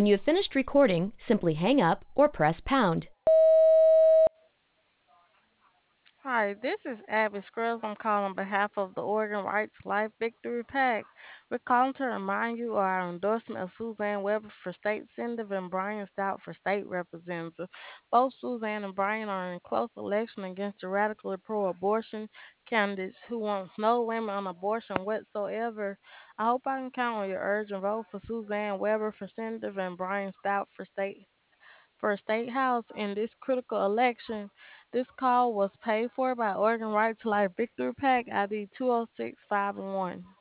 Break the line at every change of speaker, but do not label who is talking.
you have finished recording, simply hang up or press pound.
Hi, this is Abby Scruggs. I'm calling on behalf of the Oregon Rights Life Victory PAC. We're calling to remind you of our endorsement of Suzanne Weber for state senator and Brian Stout for state representative. Both Suzanne and Brian are in close election against the radically pro-abortion candidates who want no limit on abortion whatsoever. I hope I can count on your urgent vote for Suzanne Weber for senator and Brian Stout for State House in this critical election. This call was paid for by Oregon Right to Life Victory PAC ID 206501.